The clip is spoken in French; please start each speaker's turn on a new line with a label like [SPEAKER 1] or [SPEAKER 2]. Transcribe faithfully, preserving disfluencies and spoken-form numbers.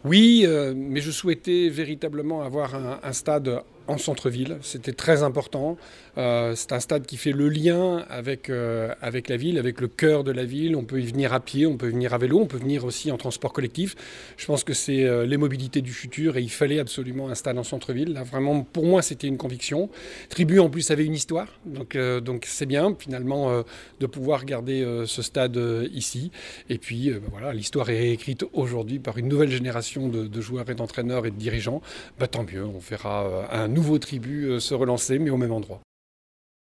[SPEAKER 1] Oui, euh, mais je souhaitais véritablement avoir un, un stade en centre-ville. C'était très important. Euh, c'est un stade qui fait le lien avec, euh, avec la ville, avec le cœur de la ville. On peut y venir à pied, on peut y venir à vélo, on peut venir aussi en transport collectif. Je pense que c'est euh, les mobilités du futur et il fallait absolument un stade en centre-ville. Là, vraiment, pour moi, c'était une conviction. Tribu, en plus, avait une histoire. Donc, euh, donc c'est bien, finalement, euh, de pouvoir garder euh, ce stade euh, ici. Et puis, euh, ben voilà, l'histoire est réécrite aujourd'hui par une nouvelle génération de, de joueurs et d'entraîneurs et de dirigeants. Bah, tant mieux, on verra euh, un nouveau Tribu euh, se relancer, mais au même endroit.